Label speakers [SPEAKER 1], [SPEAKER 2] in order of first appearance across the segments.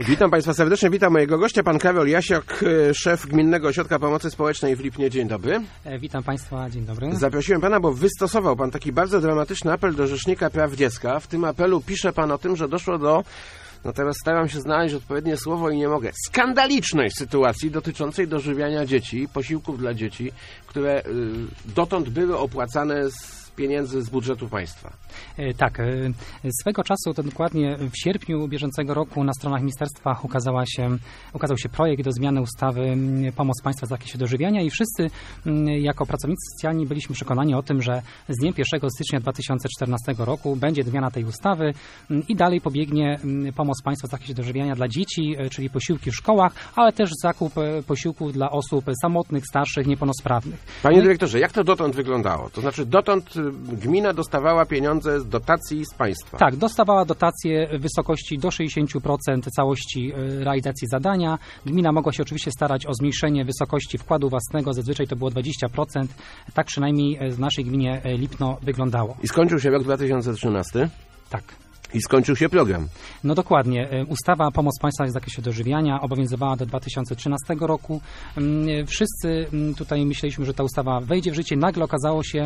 [SPEAKER 1] Witam Państwa serdecznie, witam mojego gościa, pan Karol Jasiak, szef Gminnego Ośrodka Pomocy Społecznej w Lipnie. Dzień dobry.
[SPEAKER 2] Witam Państwa, dzień dobry.
[SPEAKER 1] Zaprosiłem Pana, bo wystosował Pan taki bardzo dramatyczny apel do Rzecznika Praw Dziecka. W tym apelu pisze Pan o tym, że doszło do, teraz staram się znaleźć odpowiednie słowo i nie mogę, skandalicznej sytuacji dotyczącej dożywiania dzieci, posiłków dla dzieci, które dotąd były opłacane z pieniędzy z budżetu państwa.
[SPEAKER 2] Tak. Swego czasu, to dokładnie w sierpniu bieżącego roku na stronach ministerstwa ukazał się projekt do zmiany ustawy Pomoc Państwa w zakresie dożywiania i wszyscy jako pracownicy socjalni byliśmy przekonani o tym, że z dniem 1 stycznia 2014 roku będzie zmiana tej ustawy i dalej pobiegnie pomoc państwa w zakresie dożywiania dla dzieci, czyli posiłki w szkołach, ale też zakup posiłków dla osób samotnych, starszych, niepełnosprawnych.
[SPEAKER 1] Panie dyrektorze, jak to dotąd wyglądało? To znaczy dotąd gmina dostawała pieniądze z dotacji z państwa.
[SPEAKER 2] Tak, dostawała dotacje w wysokości do 60% całości realizacji zadania. Gmina mogła się oczywiście starać o zmniejszenie wysokości wkładu własnego, zazwyczaj to było 20%. Tak przynajmniej w naszej gminie Lipno wyglądało.
[SPEAKER 1] I skończył się rok 2013?
[SPEAKER 2] Tak.
[SPEAKER 1] I skończył się program.
[SPEAKER 2] No dokładnie. Ustawa Pomoc Państwa w zakresie dożywiania obowiązywała do 2013 roku. Wszyscy tutaj myśleliśmy, że ta ustawa wejdzie w życie. Nagle okazało się,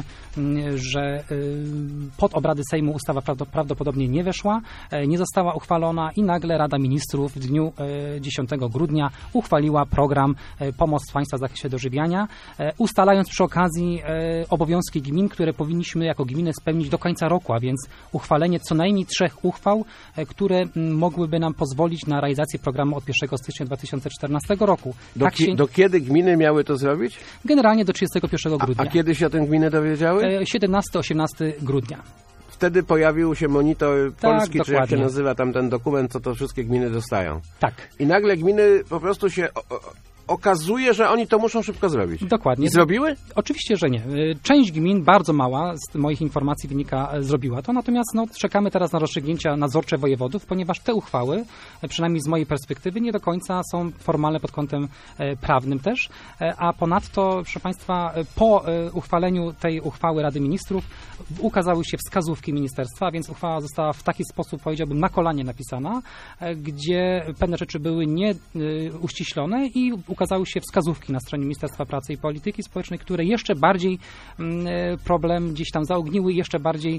[SPEAKER 2] że pod obrady Sejmu ustawa prawdopodobnie nie weszła, nie została uchwalona i nagle Rada Ministrów w dniu 10 grudnia uchwaliła program Pomoc Państwa w zakresie dożywiania, ustalając przy okazji obowiązki gmin, które powinniśmy jako gminy spełnić do końca roku, a więc uchwalenie co najmniej 3 uchwał, które mogłyby nam pozwolić na realizację programu od 1 stycznia 2014 roku.
[SPEAKER 1] Do kiedy gminy miały to zrobić?
[SPEAKER 2] Generalnie do 31 grudnia.
[SPEAKER 1] A kiedy się o tym gminy dowiedziały?
[SPEAKER 2] 17-18 grudnia.
[SPEAKER 1] Wtedy pojawił się monitor polski,
[SPEAKER 2] dokładnie.
[SPEAKER 1] czy jak się nazywa tam ten dokument, co to wszystkie gminy dostają.
[SPEAKER 2] Tak.
[SPEAKER 1] I nagle gminy po prostu się okazuje, że oni to muszą szybko zrobić.
[SPEAKER 2] Dokładnie.
[SPEAKER 1] I zrobiły?
[SPEAKER 2] Oczywiście, że nie. Część gmin, bardzo mała, z moich informacji wynika, zrobiła to, natomiast czekamy teraz na rozstrzygnięcia nadzorcze wojewodów, ponieważ te uchwały, przynajmniej z mojej perspektywy, nie do końca są formalne pod kątem prawnym też, a ponadto, proszę Państwa, po uchwaleniu tej uchwały Rady Ministrów ukazały się wskazówki ministerstwa, więc uchwała została w taki sposób, powiedziałbym, na kolanie napisana, gdzie pewne rzeczy były nieuściślone i ukazały się wskazówki na stronie Ministerstwa Pracy i Polityki Społecznej, które jeszcze bardziej problem gdzieś tam zaogniły, jeszcze bardziej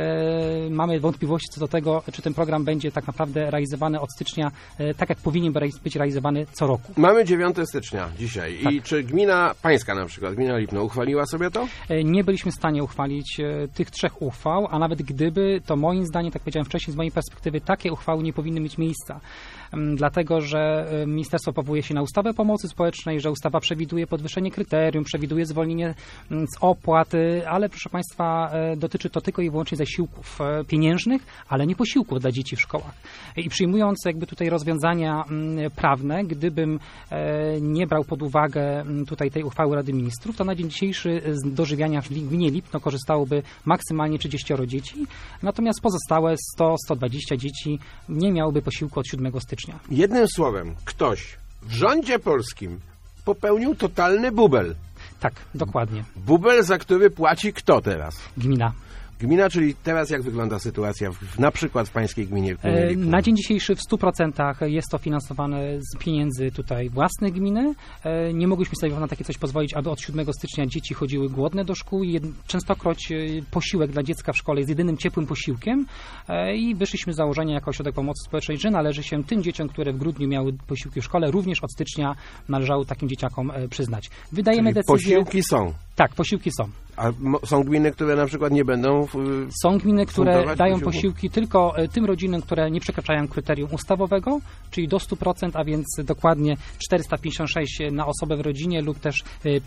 [SPEAKER 2] mamy wątpliwości co do tego, czy ten program będzie tak naprawdę realizowany od stycznia, tak jak powinien być realizowany co roku.
[SPEAKER 1] Mamy 9 stycznia dzisiaj.
[SPEAKER 2] Tak.
[SPEAKER 1] I czy gmina pańska na przykład, gmina Lipno, uchwaliła sobie to?
[SPEAKER 2] Nie byliśmy w stanie uchwalić tych 3 uchwał, a nawet gdyby, to moim zdaniem, tak powiedziałem wcześniej, z mojej perspektywy, takie uchwały nie powinny mieć miejsca. Dlatego, że ministerstwo powołuje się na ustawę pomocy społecznej, że ustawa przewiduje podwyższenie kryterium, przewiduje zwolnienie z opłat, ale proszę Państwa, dotyczy to tylko i wyłącznie zasiłków pieniężnych, ale nie posiłków dla dzieci w szkołach. I przyjmując jakby tutaj rozwiązania prawne, gdybym nie brał pod uwagę tutaj tej uchwały Rady Ministrów, to na dzień dzisiejszy z dożywiania w gminie Lipno korzystałoby maksymalnie 30 dzieci, natomiast pozostałe 100-120 dzieci nie miałoby posiłku od 7 stycznia.
[SPEAKER 1] Jednym słowem, ktoś w rządzie polskim popełnił totalny bubel.
[SPEAKER 2] Tak, dokładnie.
[SPEAKER 1] Bubel, za który płaci kto teraz?
[SPEAKER 2] Gmina.
[SPEAKER 1] Gmina, czyli teraz jak wygląda sytuacja na przykład w pańskiej gminie?
[SPEAKER 2] Na dzień dzisiejszy w 100% jest to finansowane z pieniędzy tutaj własnych gminy. Nie mogliśmy sobie na takie coś pozwolić, aby od 7 stycznia dzieci chodziły głodne do szkół. Częstokroć posiłek dla dziecka w szkole jest jedynym ciepłym posiłkiem i wyszliśmy z założenia jako Ośrodek Pomocy Społecznej, że należy się tym dzieciom, które w grudniu miały posiłki w szkole, również od stycznia należało takim dzieciakom przyznać. Wydajemy decyzję.
[SPEAKER 1] Posiłki są?
[SPEAKER 2] Tak, posiłki są.
[SPEAKER 1] A są gminy, które na przykład nie będą
[SPEAKER 2] Są gminy, które dają posiłki tylko tym rodzinom, które nie przekraczają kryterium ustawowego, czyli do 100%, a więc dokładnie 456 na osobę w rodzinie lub też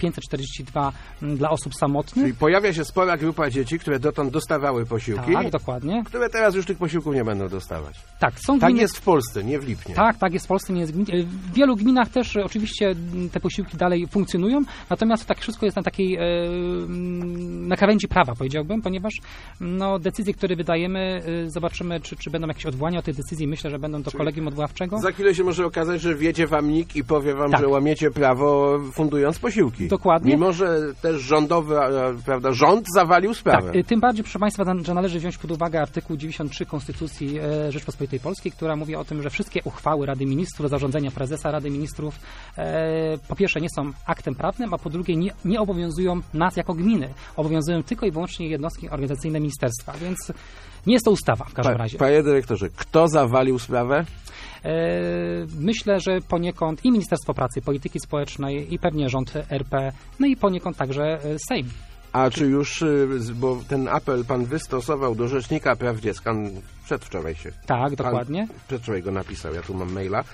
[SPEAKER 2] 542 dla osób samotnych.
[SPEAKER 1] Czyli pojawia się spora grupa dzieci, które dotąd dostawały posiłki,
[SPEAKER 2] Tak, dokładnie.
[SPEAKER 1] które teraz już tych posiłków nie będą dostawać.
[SPEAKER 2] Tak, są
[SPEAKER 1] Tak
[SPEAKER 2] gminy...
[SPEAKER 1] jest w Polsce, nie w Lipnie.
[SPEAKER 2] Tak jest w Polsce, nie jest w wielu gminach też oczywiście te posiłki dalej funkcjonują, natomiast tak wszystko jest na takiej na krawędzi prawa, powiedziałbym, ponieważ no, decyzje, które wydajemy, zobaczymy, czy będą jakieś odwołania od tych decyzji. Myślę, że będą do kolegium odwoławczego.
[SPEAKER 1] Za chwilę się może okazać, że wjedzie wam NIK i powie wam,
[SPEAKER 2] Tak.
[SPEAKER 1] że łamiecie prawo, fundując posiłki.
[SPEAKER 2] Dokładnie.
[SPEAKER 1] Mimo, że też rządowy, prawda, rząd zawalił sprawę.
[SPEAKER 2] Tak, tym bardziej, proszę Państwa, że należy wziąć pod uwagę artykuł 93 Konstytucji Rzeczpospolitej Polskiej, która mówi o tym, że wszystkie uchwały Rady Ministrów, zarządzenia prezesa Rady Ministrów po pierwsze nie są aktem prawnym, a po drugie nie obowiązują nas jako gminy. Obowiązują tylko i wyłącznie jednostki organizacyjne ministerstwa, więc nie jest to ustawa w każdym razie.
[SPEAKER 1] Panie dyrektorze, kto zawalił sprawę?
[SPEAKER 2] Myślę, że poniekąd i Ministerstwo Pracy, Polityki Społecznej i pewnie rząd RP, no i poniekąd także Sejm.
[SPEAKER 1] A czy już, bo ten apel pan wystosował do Rzecznika Praw Dziecka przedwczoraj się.
[SPEAKER 2] Tak, dokładnie.
[SPEAKER 1] Przedwczoraj go napisał, ja tu mam maila.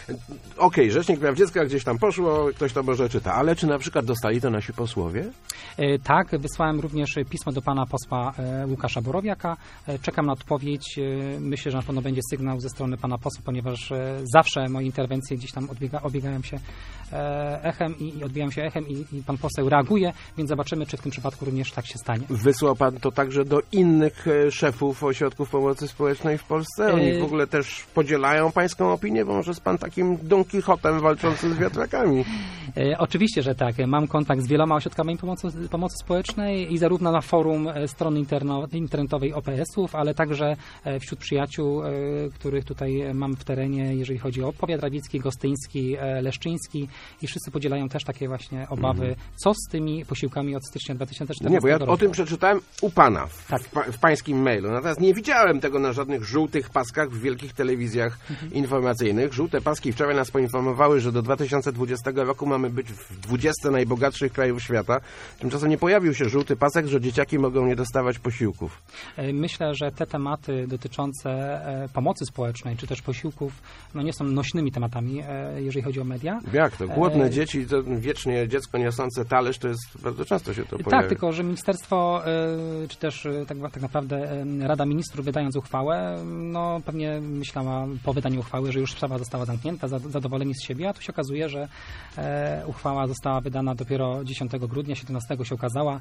[SPEAKER 1] Okej, Rzecznik Praw Dziecka gdzieś tam poszło, ktoś to może czyta, ale czy na przykład dostali to nasi posłowie?
[SPEAKER 2] Tak, wysłałem również pismo do pana posła Łukasza Borowiaka. Czekam na odpowiedź. Myślę, że na pewno będzie sygnał ze strony pana posła, ponieważ zawsze moje interwencje gdzieś tam obiegają się echem i odbijają się echem i pan poseł reaguje, więc zobaczymy, czy w tym przypadku również tak się stanie.
[SPEAKER 1] Wysłał pan to także do innych szefów ośrodków pomocy społecznej w Polsce? Oni w ogóle też podzielają pańską opinię, bo może jest pan takim Don Kichotem walczącym z wiatrakami.
[SPEAKER 2] Oczywiście, że tak. Mam kontakt z wieloma ośrodkami pomocy społecznej i zarówno na forum strony internetowej OPS-ów, ale także wśród przyjaciół, których tutaj mam w terenie, jeżeli chodzi o powiat rawicki, gostyński, leszczyński i wszyscy podzielają też takie właśnie obawy, co z tymi posiłkami od stycznia 2014
[SPEAKER 1] Nie, bo ja
[SPEAKER 2] roku.
[SPEAKER 1] o tym przeczytałem u pana
[SPEAKER 2] Tak.
[SPEAKER 1] w pańskim mailu. Natomiast nie widziałem tego na żadnych żółtych paskach w wielkich telewizjach informacyjnych. Żółte paski wczoraj nas poinformowały, że do 2020 roku mamy być w 20 najbogatszych krajów świata. Tymczasem nie pojawił się żółty pasek, że dzieciaki mogą nie dostawać posiłków.
[SPEAKER 2] Myślę, że te tematy dotyczące pomocy społecznej, czy też posiłków, no nie są nośnymi tematami, jeżeli chodzi o media.
[SPEAKER 1] Jak to? Głodne dzieci, to wiecznie dziecko niosące talerz, to jest bardzo często się to pojawia.
[SPEAKER 2] Tak, tylko że ministerstwo, czy też tak naprawdę Rada Ministrów wydając uchwałę, no pewnie myślała po wydaniu uchwały, że już sprawa została zamknięta, zadowoleni z siebie, a tu się okazuje, że uchwała została wydana dopiero 10 grudnia, 17 się okazała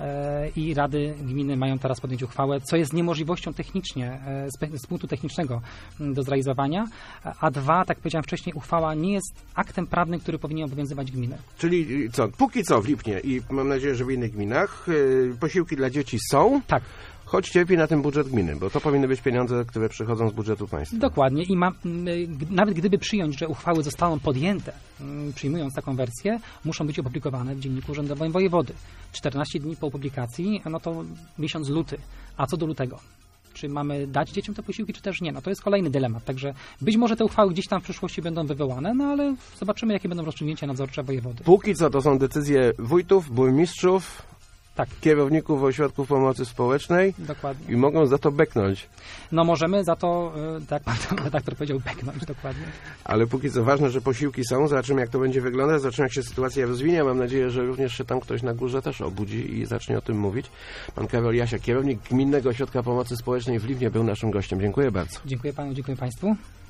[SPEAKER 2] i Rady Gminy mają teraz podjąć uchwałę, co jest niemożliwością technicznie, z punktu technicznego do zrealizowania, a dwa, tak jak powiedziałem wcześniej, uchwała nie jest aktem prawnym, który powinien obowiązywać gminy.
[SPEAKER 1] Czyli co, póki co w Lipnie i mam nadzieję, że w innych gminach posiłki dla dzieci są,
[SPEAKER 2] Tak.
[SPEAKER 1] choć cierpi na tym budżet gminy, bo to powinny być pieniądze, które przychodzą z budżetu państwa.
[SPEAKER 2] Dokładnie i nawet gdyby przyjąć, że uchwały zostaną podjęte, przyjmując taką wersję, muszą być opublikowane w Dzienniku Urzędowym Wojewody. 14 dni po publikacji, no to miesiąc luty. A co do lutego? Czy mamy dać dzieciom te posiłki, czy też nie? No to jest kolejny dylemat. Także być może te uchwały gdzieś tam w przyszłości będą wywołane, no ale zobaczymy, jakie będą rozstrzygnięcia nadzorcze wojewody.
[SPEAKER 1] Póki co to są decyzje wójtów, burmistrzów,
[SPEAKER 2] Tak,
[SPEAKER 1] kierowników ośrodków pomocy społecznej
[SPEAKER 2] dokładnie.
[SPEAKER 1] i mogą za to beknąć.
[SPEAKER 2] No możemy za to, tak pan redaktor powiedział, beknąć, dokładnie.
[SPEAKER 1] Ale póki co ważne, że posiłki są. Zobaczymy, jak to będzie wyglądać. Zobaczymy, jak się sytuacja rozwinie. Mam nadzieję, że również się tam ktoś na górze też obudzi i zacznie o tym mówić. Pan Karol Jasiak, kierownik Gminnego Ośrodka Pomocy Społecznej w Liwnie, był naszym gościem. Dziękuję bardzo.
[SPEAKER 2] Dziękuję panu, dziękuję państwu.